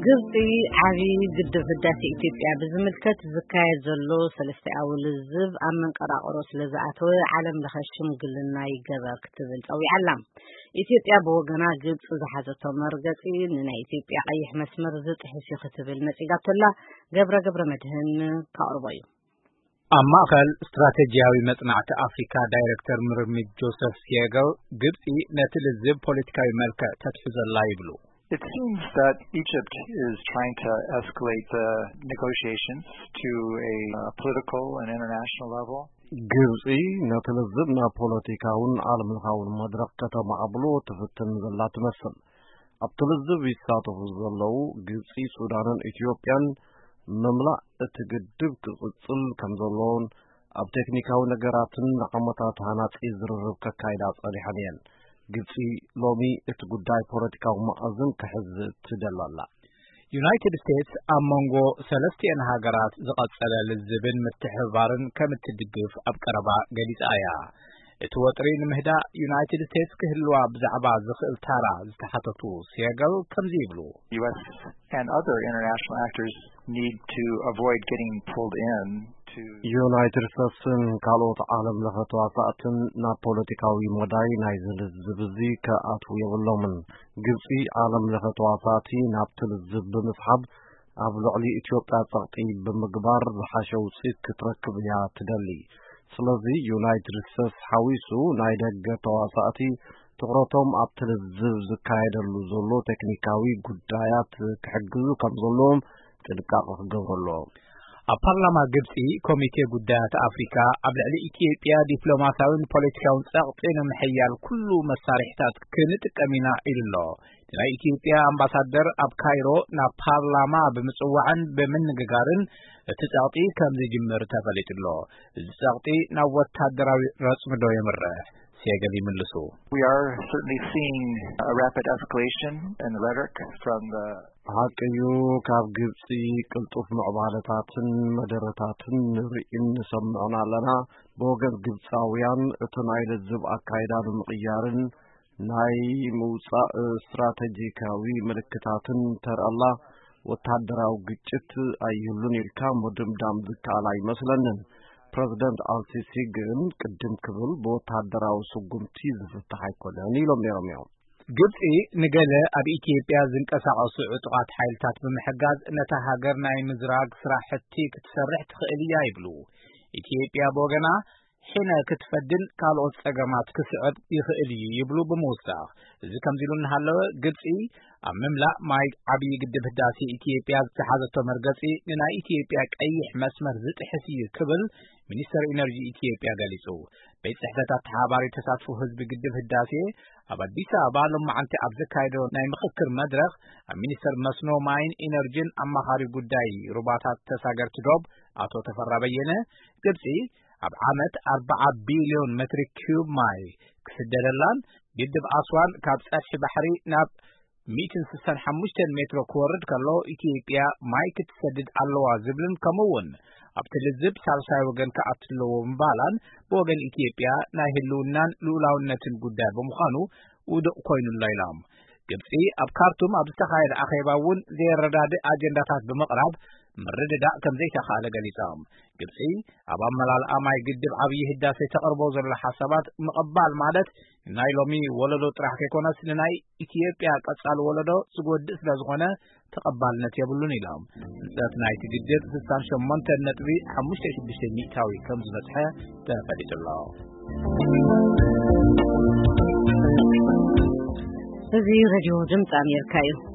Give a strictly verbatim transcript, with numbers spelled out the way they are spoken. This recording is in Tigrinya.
ግብጽ ዓቢ ግድብ ህዳሴ ኢትዮጵያ ብዝምልከት ዝካየድ ዘሎ ሰለስተ ኣውል ዝብ ኣብ መንቀራቅሮ ስለዝኣተወ ዓለም ለኸ ሽምግልና ይገበር ክትብል ፀዊዓላ ኢትዮጵያ ብወገና ግብጽ ዝሓዘቶ መርገጺ ንናይ ኢትዮጵያ ቀይሕ መስመር ዝጥሕስ ክትብል መጽጋተላ ገብረ ገብረ መድህን ካርቦዩ አማካል ስትራቴጂያዊ መጽናዕት አፍሪካ ዳይሬክተር ምርምድ ጆሴፍ ሲየገል ግብጽ ነትልዝብ ፖለቲካዊ መልከ ተትሕዘላ ይብሉ It seems that Egypt is trying to escalate the negotiations to a uh, political and international level. ግብጽ ነትልዝብና ፖለቲካውን ዓለምለኻውን መድረክ ከተማዕብሎ ትፍትን ዘላ ትመስል ኣብትልዝብ ይሳተፉ ዘለው ግብጽ ሱዳንን ኢትዮጵያን መምላእ እትግድብ ክጽጽል ከምዘሎን ኣብ ቴክኒካዊ ነገራትን ዓመታት ሃናጺ ዝርርብ ከካይዳ ጸኒሐን እየን ግብጽ ሎሚ እቲ ጉዳይ ፖለቲካዊ ማዕዘን ክሕዝ ትደላላ ዩናይትድ ስቴትስ ኣሞንጎ ሰለስቲአን ሃገራት ዝቐጸለ ልዝብን ምትሕብባርን ከም እትድግፍ ኣብ ቀረባ ገሊጻ እያ እቲ ወጥሪ ንምህዳእ ዩናይትድ ስቴትስ ክህልዋ ብዛዕባ ዝኽእል ታራ ዝተሓተቱ ሲየገል ከምዚ ይብሉ U S and other international actors need to avoid getting pulled in to United States ካልኦት ዓለም ለኸ ተዋሳእትን ናብ ፖለቲካዊ መዳይ ናይ ዝልዝብ እዚ ከኣትው የብሎምን ግብጽ ዓለም ለኸ ተዋሳእቲ ናብ ትልዝብ ብምስሓብ ኣብ ልዕሊ ኢትዮጵያ ጸቕጢ ብምግባር ዝሓሸ ውፅኢት ክትረክብ እያ ትደሊ ስለዚ ዩናይትድ ስቴትስ ሓዊሱ ናይ ደገ ተዋሳእቲ ትኩረቶም ኣብ ትልዝብ ዝካየደሉ ዘሎ ቴክኒካዊ ጉዳያት ክሕግዙ ከም ዘለዎም ጥንቃቄ ክገብረሎም ኣብ ፓርላማ ግብጽ ኮሚቴ ጉዳያት ኣፍሪካ ኣብ ልዕሊ ኢትዮጵያ ዲፕሎማሲያውን ፖለቲካውን ጸቕጢ ንምሕያል ኩሉ መሳርሒታት ክንጥቀም ኢና ኢሉሎ ናይ ኢትዮጵያ ኣምባሳደር ኣብ ካይሮ ናብ ፓርላማ ብምጽዋዕን ብምንግጋርን እቲ ጸቕጢ ከም ዝጅምር ተፈሊጡሎ እዚ ጸቕጢ ናብ ወታደራዊ ረጽምዶ የምርሕ ሲየገል ይምልሱ We are certainly seeing a rapid escalation in the rhetoric from the ሐቂዩ ካብ ግብጽ ቅልጡፍ ምዕባለታትን መደረታትን ንሪኢን ሰምዕና ኣለና ብወገን ግብጻውያን እቲ ናይ ልዝብ ኣካይዳ ንምቕያርን ናይ ምውፃእ ስትራቴጂካዊ ምልክታትን ተርአላ ወታደራዊ ግጭት ኣይህሉን ኢልካ ምድምዳም ዝከኣል ኣይመስለንን ፕሬዝዳንት አልሲሲ ግን ቅድም ክብል በወታደራዊ ስጉምቲ ዝፍታሕ ኣይኮነን ኢሎም ነይሮም እዮም ግብጽ ንገለ ኣብ ኢትዮጵያ ዝንቀሳቐሱ ዕጡቓት ሓይልታት ብምሕጋዝ ነታ ሃገር ናይ ምዝራግ ስራሕቲ ክትሰርሕ ትኽእል እያ ይብሉ ኢትዮጵያ ብወገና ሕነ ክትፈድን ካልኦት ጸገማት ክስዕብ ይኽእል እዩ ይብሉ ብምውሳኽ እዚ ከምዚሉ እናሃለወ ግብጽ ኣብ ምምላእ ማይ ዓብዪ ግድብ ህዳሴ ኢትዮጵያ ዝሓዘቶ መርገጺ ንናይ ኢትዮጵያ ቀይሕ መስመር ዝጥሕስ እዩ ክብል ሚኒስተር ኢነርጂ ኢትዮጵያ ገሊጹ ቤት ጽሕፈታት ተሓባሪ ተሳትፎ ህዝቢ ግድብ ህዳሴ ኣብ አዲስ አበባ ሎማዓንቲ ኣብ ዘካየዶ ናይ ምክክር መድረኽ ኣብ ሚኒስተር መስኖ ማይን ኢነርጂን ኣማኻሪ ጉዳይ ሩባታት ተሳገርቲ ዶብ ኣቶ ተፈራ በየነ ግብጽ ኣብ ዓመት ኣርባዓ ቢልዮን ሜትር ኪዩብ ማይ ክስደደላን ግድብ ኣስዋን ካብ ጸድሒ ባሕሪ ናብ مئة وستة وستين ሜትሮ ክወርድ ከሎ ኢትዮጵያ ማይ ክትሰድድ ኣለዋ ዝብልን ከምውን ኣብ ትልዝብ ሳልሳይ ወገን ከኣትለዎ ምባላን ብወገን ኢትዮጵያ ናይ ህልውናን ልኡላውነትን ጉዳይ ብምዃኑ ውድቕ ኮይኑላ ኢሎም ግብጽ ኣብ ካርቱም ኣብ ዝተኻየደ ኣኼባ እውን ዘየረዳድእ ኣጀንዳታት ብምቕራብ ምርድዳእ ከም ዘይተኻእለ ገሊፆም ግብጽ ኣብ ኣመላልኣ ማይ ግድብ ዓብዪ ህዳሴ ተቐርቦ ዘሎ ሓሳባት ምቕባል ማለት ናይ ሎሚ ወለዶ ጥራሕ ከይኮነስ ንናይ ኢትዮጵያ ቀጻሊ ወለዶ ዝጎድእ ስለ ዝኾነ ተቐባልነት የብሉን ኢሎም ንፀት ናይቲ ግድብ ስልሳ ወሸሞንተ ነጥቢ ሓሙሽተ ሽዱሽተ ሚእታዊ ከም ዝበፅሐ ተፈሊጡሎ እዚ ሬድዮ ድምፂ ኣሜሪካ እዩ